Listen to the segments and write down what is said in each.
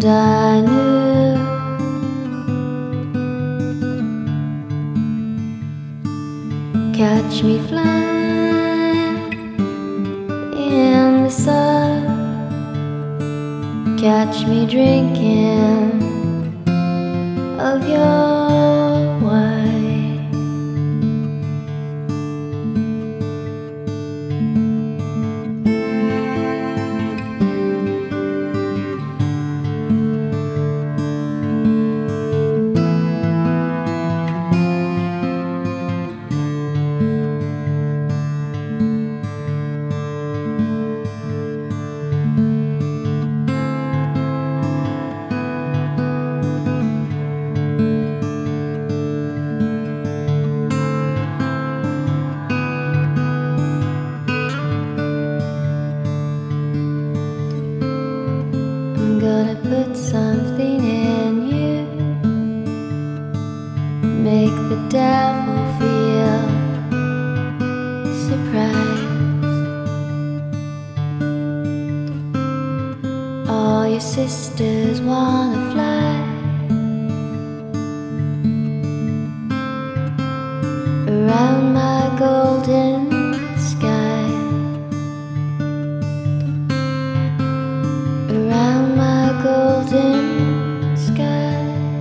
I knew catch me flying in the sun, catch me drinking of your wine. I'm gonna put something in you, make the devil feel surprised. All your sisters wanna fly around my golden sky, around my golden sky.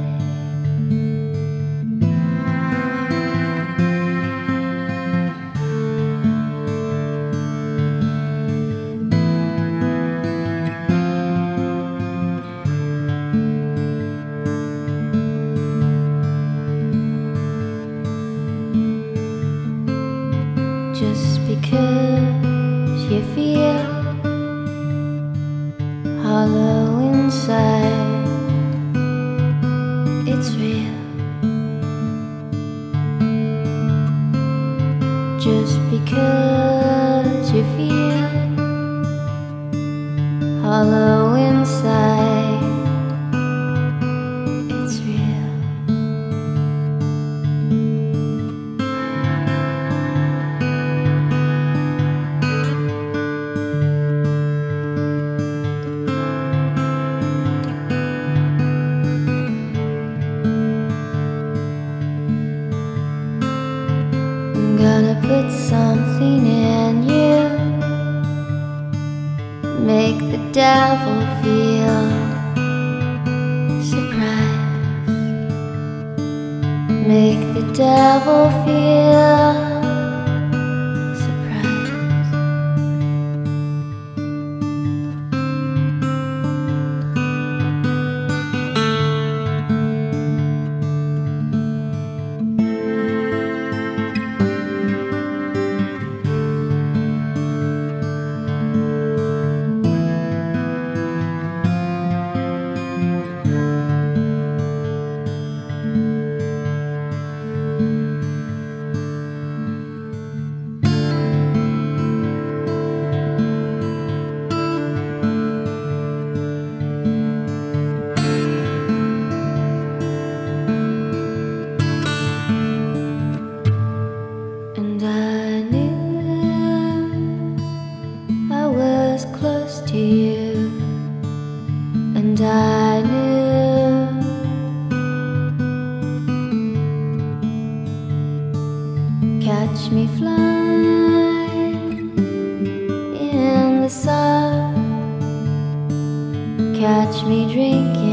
Just because you feel hollow inside, it's real. Just because you feel hollow inside, it's real. I'm gonna put something in you, make the devil feel surprised, make the devil feel surprised. And I knew I was close to you, and I knew catch me flying in the sun, catch me drinking